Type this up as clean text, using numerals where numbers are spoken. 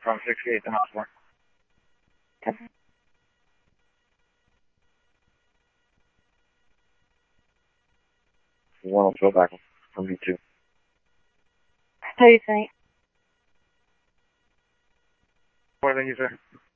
from 68 to house 4. Okay. One will go back from B2. How do you think? More than you, sir.